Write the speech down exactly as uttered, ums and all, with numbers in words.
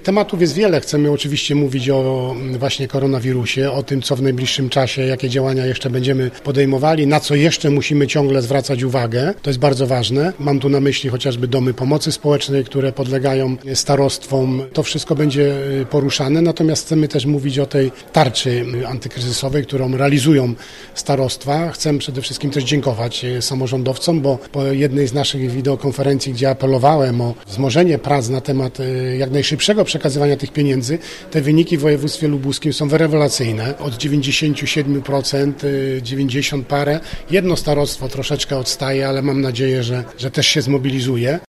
Tematów jest wiele. Chcemy oczywiście mówić o właśnie koronawirusie, o tym, co w najbliższym czasie, jakie działania jeszcze będziemy podejmowali, na co jeszcze musimy ciągle zwracać uwagę. To jest bardzo ważne. Mam tu na myśli chociażby domy pomocy społecznej, które podlegają starostwom. To wszystko będzie poruszane, natomiast chcemy też mówić o tej tarczy antykryzysowej, którą realizują starostwa. Chcę przede wszystkim też dziękować samorządowcom, bo po jednej z naszych wideokonferencji, gdzie apelowałem o wzmożenie prac na temat jak najszybszego przekazywania tych pieniędzy, te wyniki w województwie lubuskim są rewelacyjne. Od dziewięćdziesiąt siedem procent, dziewięćdziesiąt parę. Jedno starostwo troszeczkę odstaje, ale mam nadzieję, że, że też się zmobilizuje.